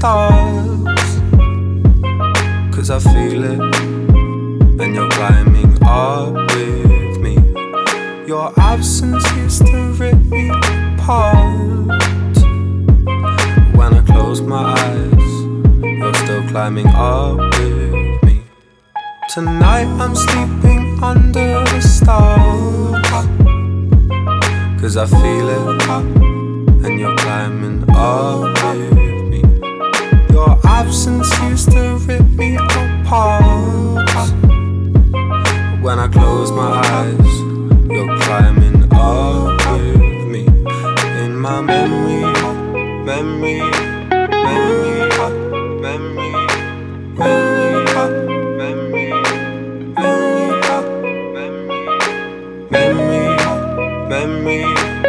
stars. 'Cause I feel it, and you're climbing up with me. Your absence used to rip me apart. When I close my eyes, you're still climbing up with me. Tonight I'm sleeping under the stars. 'Cause I feel it, and you're climbing up with me. Your absence used to rip me apart. When I close my eyes, you're climbing up with me. In my memory, memory, memory, memory, memory, memory, memory, memory, memory, memory.